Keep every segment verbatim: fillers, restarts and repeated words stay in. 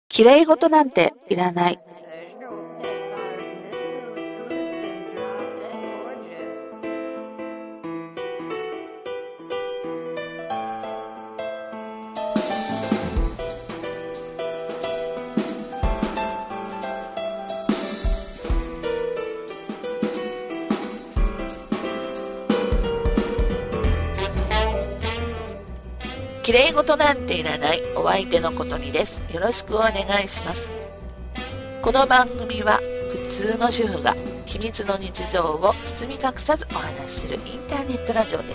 綺麗事なんていらない。綺麗事なんていらないお相手のことにです。よろしくお願いします。この番組は普通の主婦が秘密の日常を包み隠さずお話しするインターネットラジオです。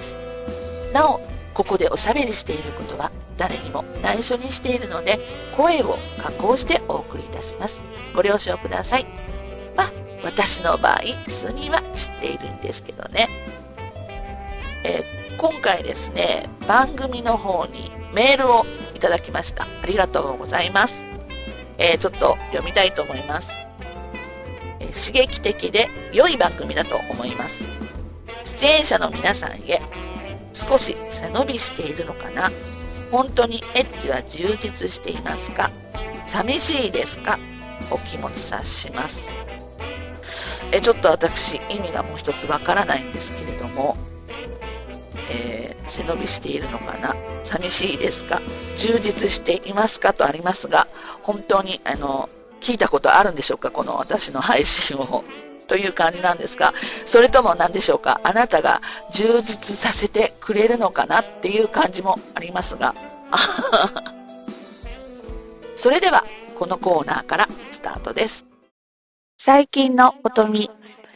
なお、ここでおしゃべりしていることは誰にも内緒にしているので、声を加工してお送りいたします。ご了承ください。まあ、私の場合、数人は知っているんですけどね。えー今回ですね、番組の方にメールをいただきました。ありがとうございます。えー、ちょっと読みたいと思います。えー、刺激的で良い番組だと思います。出演者の皆さんへ、少し背伸びしているのかな？本当にエッチは充実していますか？寂しいですか？お気持ち察します。えー、ちょっと私、意味がもう一つわからないんですけれども、えー、背伸びしているのかな、寂しいですか、充実していますかとありますが、本当にあの聞いたことあるんでしょうか、この私の配信をという感じなんですが、それとも何でしょうか、あなたが充実させてくれるのかなっていう感じもありますがそれではこのコーナーからスタートです。最近のことみ。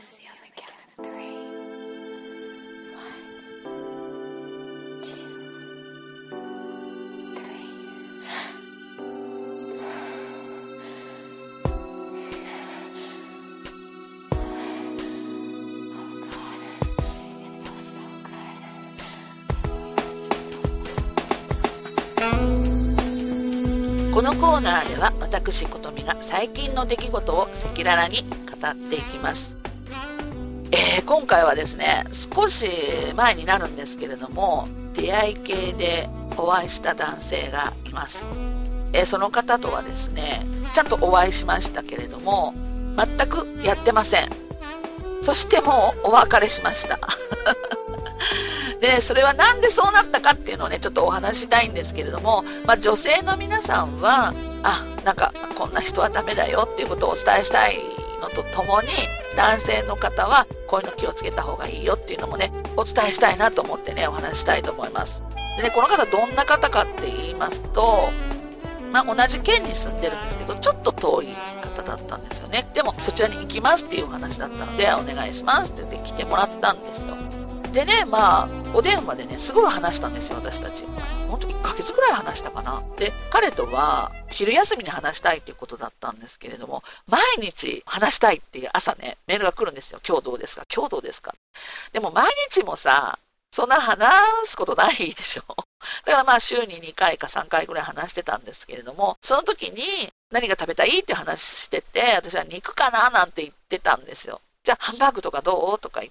このコーナーでは私ことみが最近の出来事を赤裸々に語っていきます。えー、今回はですね、少し前になるんですけれども、出会い系でお会いした男性がいます。えー、その方とはですね、ちゃんとお会いしましたけれども、全くやってません。そしてもうお別れしましたで、それはなんでそうなったかっていうのをね、ちょっとお話ししたいんですけれども、まあ、女性の皆さんは、あ、なんか、こんな人はダメだよっていうことをお伝えしたいのとともに、男性の方は、こういうの気をつけた方がいいよっていうのもね、お伝えしたいなと思ってね、お話ししたいと思います。でね、この方どんな方かって言いますと、まあ、同じ県に住んでるんですけど、ちょっと遠い方だったんですよね。でも、そちらに行きますっていうお話だったので、お願いしますって言って来てもらったんですよ。でね、まあ、お電話でね、すごい話したんですよ、私たち。本当にいっかげつぐらい話したかな。で、彼とは、昼休みに話したいっていうことだったんですけれども、毎日話したいっていう朝ね、メールが来るんですよ。今日どうですか？今日どうですか？でも毎日もさ、そんな話すことないでしょ。だからまあ、週ににかいかさんかいぐらい話してたんですけれども、その時に何が食べたいって話してて、私は肉かななんて言ってたんですよ。じゃあ、ハンバーグとかどうとか言って、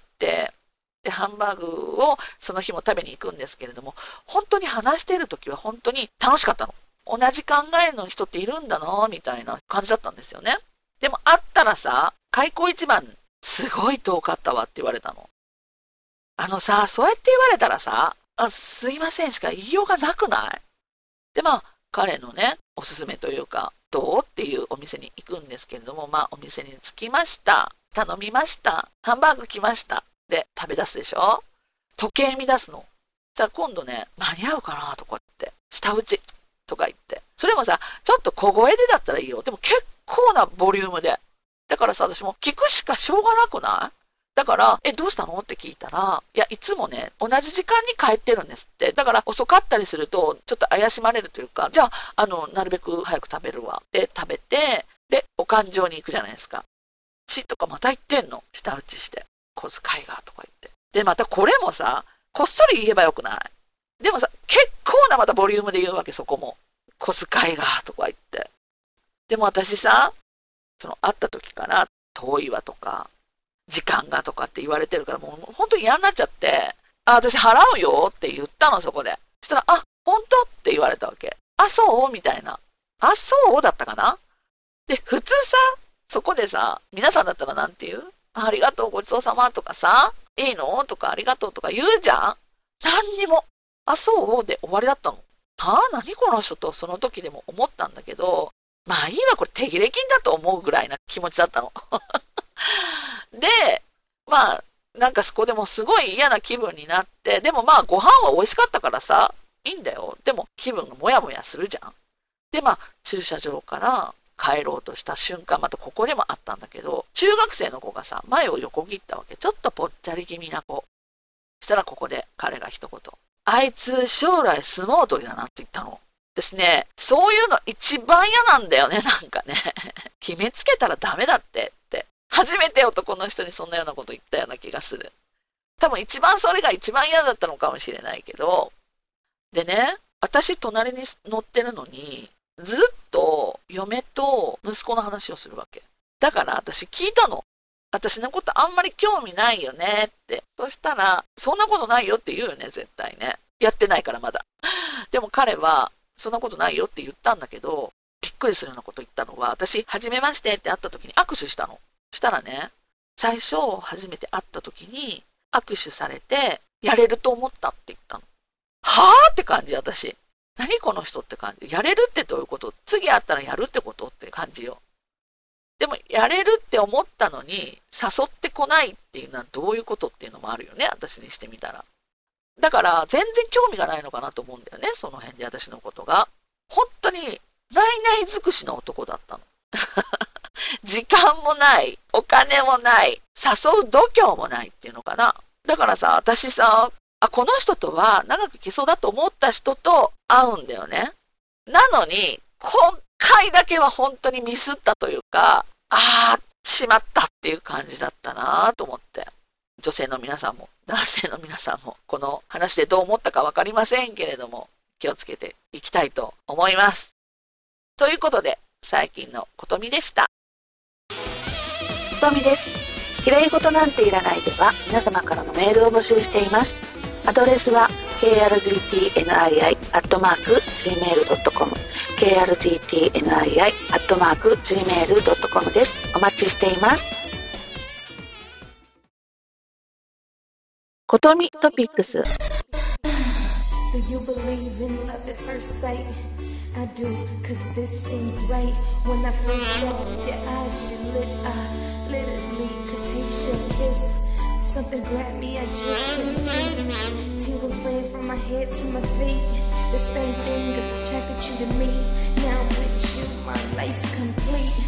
で、ハンバーグをその日も食べに行くんですけれども、本当に話している時は本当に楽しかったの。同じ考えの人っているんだなみたいな感じだったんですよね。でも会ったらさ、開口一番、すごい遠かったわって言われたの。あのさ、そうやって言われたらさ、あ、すいませんしか言いようがなくない？で、まあ、彼のね、おすすめというか、どうっていうお店に行くんですけれども、まあ、お店に着きました。頼みました。ハンバーグ来ました。で、食べ出すでしょ？時計見出すの。じゃあ今度ね、間に合うかなとかって、舌打ちとか言って。それもさ、ちょっと小声でだったらいいよ。でも結構なボリュームで。だからさ、私も聞くしかしょうがなくない？だから、え、どうしたのって聞いたら、いや、いつもね、同じ時間に帰ってるんですって。だから遅かったりすると、ちょっと怪しまれるというか、じゃあ、あの、なるべく早く食べるわ。で、食べて、で、お勘定に行くじゃないですか。血とかまた言ってんの。舌打ちして。小遣いがとか言って。で、またこれもさ、こっそり言えばよくない？でもさ、結構なまたボリュームで言うわけ、そこも。小遣いがとか言って。でも私さ、その会った時から遠いわとか、時間がとかって言われてるから、もう本当に嫌になっちゃって、あ、私払うよって言ったの、そこで。そしたら、あ、本当って言われたわけ。あ、そうみたいな。 あ、そうだったかな。で、普通さ、そこでさ、皆さんだったらなんて言う？ありがとう、ごちそうさまとかさ、いいのとかありがとうとか言うじゃん。何にも。あ、そうで終わりだったの。はあ、何この人とその時でも思ったんだけど、まあいいわ、これ手切れ金だと思うぐらいな気持ちだったの。で、まあ、なんかそこでもすごい嫌な気分になって、でもまあご飯は美味しかったからさ、いいんだよ。でも気分がもやもやするじゃん。で、まあ駐車場から帰ろうとした瞬間、またここでもあったんだけど、中学生の子がさ、前を横切ったわけ。ちょっとぽっちゃり気味な子。したらここで彼が一言。あいつ将来相撲取りだなって言ったの。私ね、そういうの一番嫌なんだよね、なんかね。決めつけたらダメだってって。初めて男の人にそんなようなこと言ったような気がする。多分一番それが一番嫌だったのかもしれないけど。でね、私隣に乗ってるのに、ずっと嫁と息子の話をするわけ。だから私聞いたの。私のことあんまり興味ないよねって。そしたら、そんなことないよって言うよね、絶対ね。やってないからまだ。でも彼は、そんなことないよって言ったんだけど、びっくりするようなこと言ったのは、私、はじめましてって会った時に握手したの。したらね、最初、初めて会った時に、握手されて、やれると思ったって言ったの。はぁって感じ、私。何この人って感じ。やれるってどういうこと？次会ったらやるってことって感じよ。でも、やれるって思ったのに、誘ってこないっていうのはどういうことっていうのもあるよね、私にしてみたら。だから、全然興味がないのかなと思うんだよね、その辺で私のことが。本当に、ないない尽くしの男だったの。時間もない、お金もない、誘う度胸もないっていうのかな。だからさ、私さ、あ、この人とは長くいけそうだと思った人と会うんだよね。なのに、今回だけは本当にミスったというか、ああ、しまったっていう感じだったなと思って。女性の皆さんも、男性の皆さんも、この話でどう思ったかわかりませんけれども、気をつけていきたいと思います。ということで、最近のことみでした。ことみです。きれい事なんていらないでは、皆様からのメールを募集しています。アドレスは ケーアールジーティーエヌアイアイ アットマーク ジーメールドットコム ケーアールジーティーエヌアイアイ アットマーク ジーメールドットコム です。お待ちしています。ことみトピックス。Do you believe in love at first sight? I do, cause this seems right. When I first saw your eyes, your lips, I literally could taste your kiss.Something grabbed me, I just couldn't see. Tears ran from my head to my feet. The same thing attracted you to me. Now with you, my life's complete.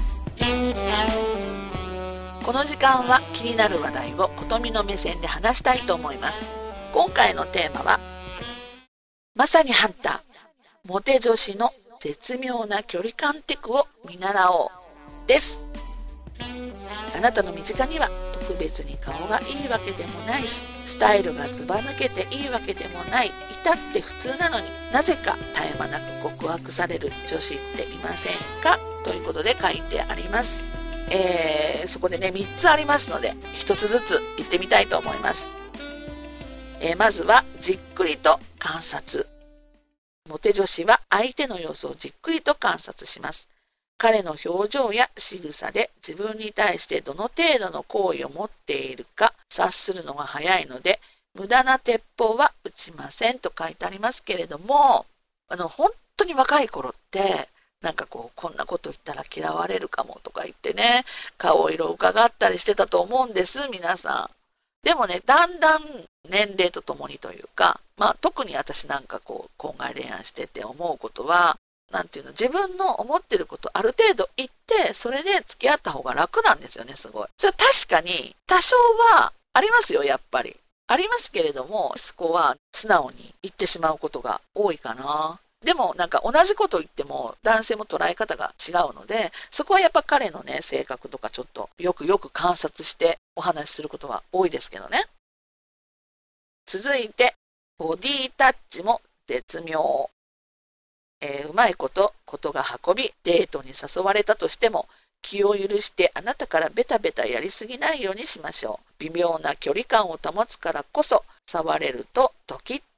この時間は気になる話題をことみの目線で話したいと思います。今回のテーマは、まさにハンター、モテ女子の絶妙な距離感テクを見習おうです。あなたの身近には特別に顔がいいわけでもないし、スタイルがずば抜けていいわけでもない、至って普通なのになぜか絶え間なく告白される女子っていませんか、ということで書いてあります。えー、そこでねみっつありますのでひとつずつ言ってみたいと思います。えー、まずはじっくりと観察。モテ女子は相手の様子をじっくりと観察します。彼の表情や仕草で自分に対してどの程度の好意を持っているか察するのが早いので、無駄な鉄砲は撃ちませんと書いてありますけれども、あの本当に若い頃ってなんかこうこんなこと言ったら嫌われるかもとか言ってね、顔色を伺ったりしてたと思うんです、皆さん。でもね、だんだん年齢とともにというか、まあ特に私なんかこう婚外恋愛してて思うことは、なんていうの、自分の思ってることある程度言って、それで付き合った方が楽なんですよね、すごい。それは確かに多少はありますよ、やっぱり。ありますけれども、そこは素直に言ってしまうことが多いかな。でもなんか同じこと言っても男性も捉え方が違うので、そこはやっぱ彼のね、性格とかちょっとよくよく観察してお話しすることは多いですけどね。続いて、ボディタッチも絶妙。えー、うまいことことが運び、デートに誘われたとしても気を許してあなたからベタベタやりすぎないようにしましょう。微妙な距離感を保つからこそ触れるとドキッ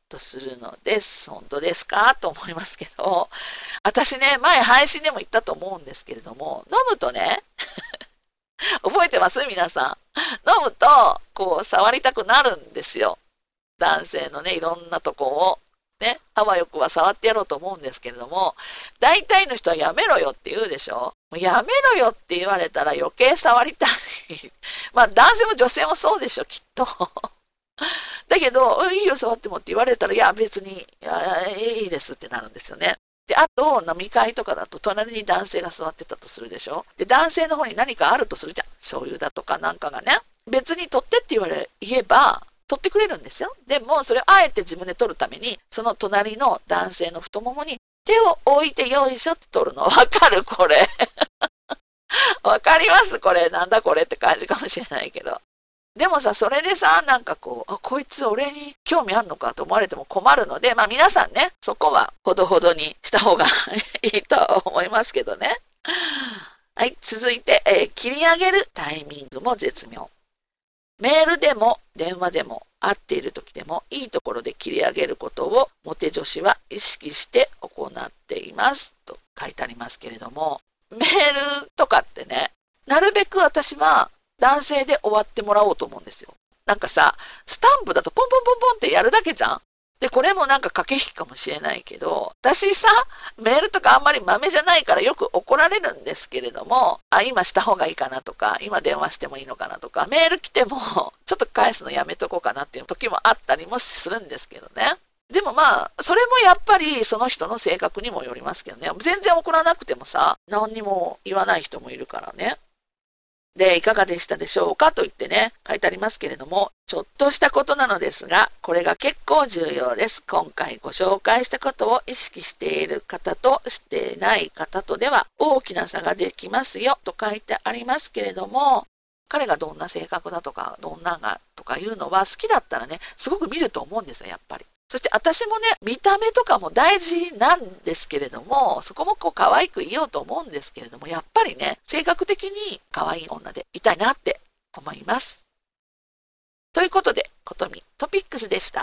とするのです。本当ですかと思いますけど、私ね、前配信でも言ったと思うんですけれども、飲むとね、覚えてます皆さん。飲むと、こう、触りたくなるんですよ。男性のね、いろんなとこを。ね、あわよくは触ってやろうと思うんですけれども、大体の人はやめろよって言うでしょ。もうやめろよって言われたら余計触りたい。まあ男性も女性もそうでしょ、きっと。だけど、いいよ触ってもって言われたら、いや別に、いやいいですってなるんですよね。で、あと、飲み会とかだと、隣に男性が座ってたとするでしょ。で、男性の方に何かあるとするじゃん。醤油だとかなんかがね。別に取ってって言われ、言えば、取ってくれるんですよ。でも、それをあえて自分で取るために、その隣の男性の太ももに手を置いてよいしょって取るの。わかるこれ。わかりますこれ。なんだこれって感じかもしれないけど。でもさ、それでさ、なんかこう、あ、こいつ俺に興味あんのかと思われても困るので、まあ皆さんね、そこはほどほどにした方がいいと思いますけどね。はい、続いて、えー、切り上げるタイミングも絶妙。メールでも電話でも会っている時でもいいところで切り上げることをモテ女子は意識して行っていますと書いてありますけれども、メールとかってね、なるべく私は男性で終わってもらおうと思うんですよ。なんかさ、スタンプだとポンポンポンポンってやるだけじゃん。で、これもなんか駆け引きかもしれないけど、私さ、メールとかあんまり豆じゃないからよく怒られるんですけれども、あ、今した方がいいかなとか、今電話してもいいのかなとか、メール来ても、ちょっと返すのやめとこうかなっていう時もあったりもするんですけどね。でもまあ、それもやっぱりその人の性格にもよりますけどね。全然怒らなくてもさ、何にも言わない人もいるからね。で、いかがでしたでしょうかと言ってね、書いてありますけれども、ちょっとしたことなのですが、これが結構重要です。今回ご紹介したことを意識している方としていない方とでは大きな差ができますよと書いてありますけれども、彼がどんな性格だとか、どんながとかいうのは好きだったらね、すごく見ると思うんですよ、やっぱり。そして私もね、見た目とかも大事なんですけれども、そこもこう可愛くいようと思うんですけれども、やっぱりね、性格的に可愛い女でいたいなって思います。ということで、ことみトピックスでした。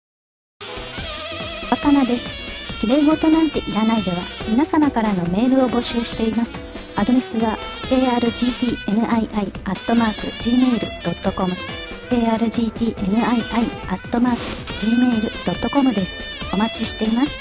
わかなです。綺麗事なんていらないでは、皆様からのメールを募集しています。アドレスは エーアールジーティーエヌアイアイ アットマーク ジーメール ドットコムエーアールジーティーエヌアイアイ アットマーク ジーメール ドットコム です。お待ちしています。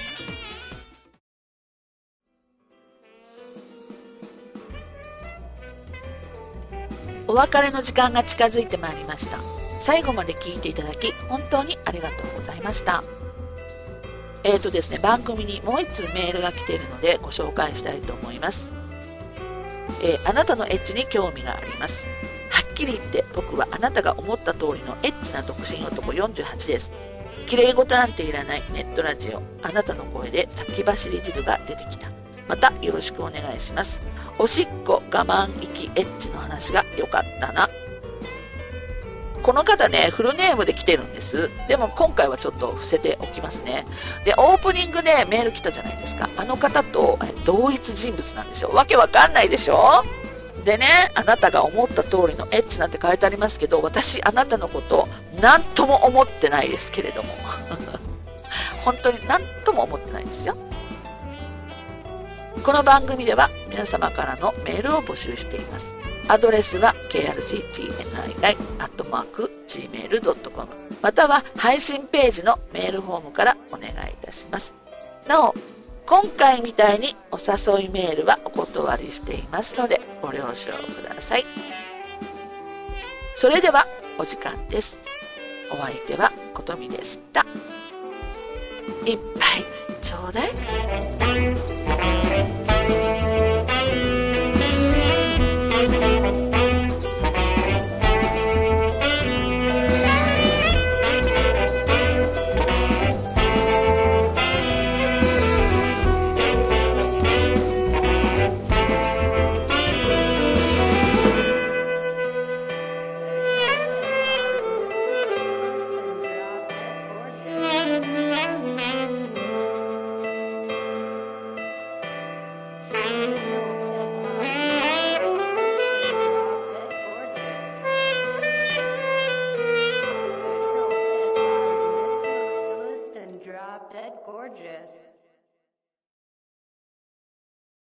お別れの時間が近づいてまいりました。最後まで聞いていただき本当にありがとうございました。えーとですね、番組にもう一通メールが来ているのでご紹介したいと思います。えー、あなたのエッチに興味があります。はっきり言って僕はあなたが思った通りのエッチな独身男よんじゅうはちです。綺麗事なんていらないネットラジオ、あなたの声で先走り汁が出てきた。またよろしくお願いします。おしっこ我慢息エッチの話が良かったな。この方ね、フルネームで来てるんです。でも今回はちょっと伏せておきますね。で、オープニングでメール来たじゃないですか。あの方と同一人物なんでしょ。わけわかんないでしょ。でね、あなたが思った通りのエッチなんて書いてありますけど、私あなたのこと何とも思ってないですけれども本当に何とも思ってないですよ。この番組では皆様からのメールを募集しています。アドレスは ケーアールジーティーエヌアイアイ アットマーク ジーメール ドットコム または配信ページのメールフォームからお願いいたします。なお、今回みたいにお誘いメールはお断りしていますのでご了承ください。それではお時間です。お相手はことみでした。いっぱいちょうだい。